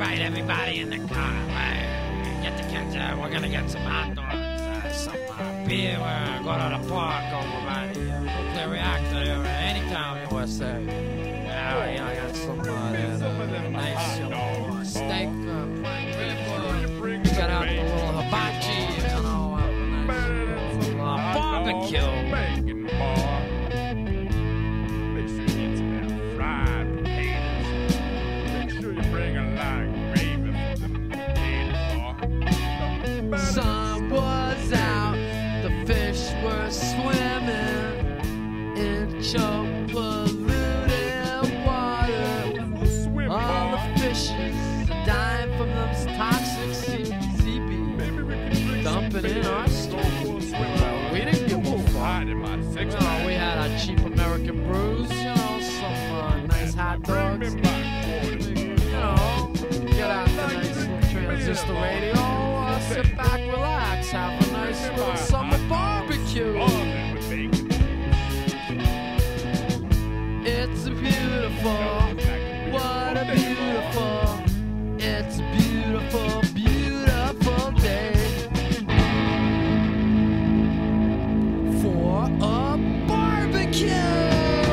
right, everybody in the car. Get the kids. We're gonna get some hot dogs, some beer. We're gonna go to the park over by the nuclear reactor Anytown, USA. I got some nice steak, plain beef. Got out the little hibachi, nice barbecue. Sun was out, the fish were swimming in choke polluted water. All the fishes are dying from those toxic CB dumping in our stream. We didn't give a fuck. We had our cheap American brews, some nice hot dogs. Get out the nice little transistor radio. Sit back, relax, have a nice little summer barbecue. It's beautiful, what a beautiful, it's a beautiful, beautiful day for a barbecue.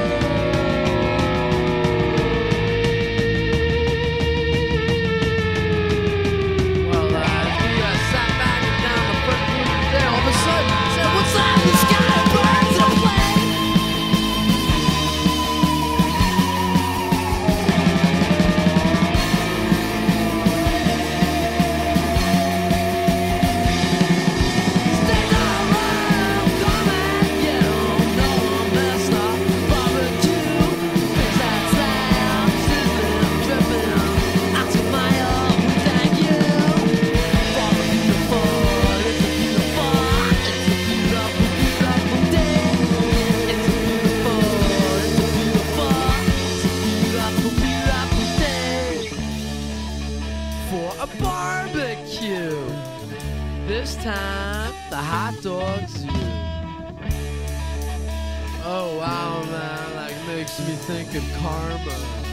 Barbecue. This time, the hot dog's you. Oh wow, man, that makes me think of karma.